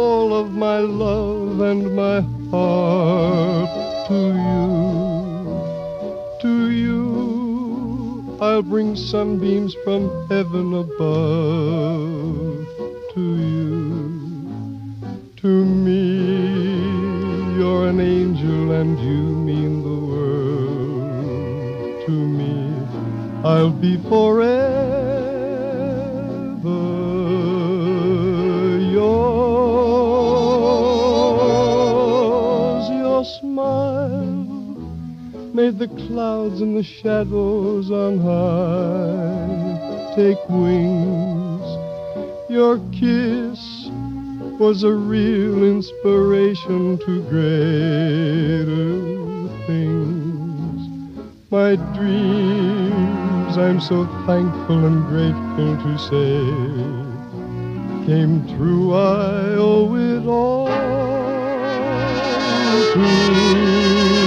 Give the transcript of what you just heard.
all of my love and my heart to you. I'll bring sunbeams from heaven above to you. To me, you're an angel and you mean the world to me. I'll be forever yours. Your smile made the clouds and the shadows on high take wings. Your kiss was a real inspiration to greater things. My dreams, I'm so thankful and grateful to say, came true. I owe it all to you.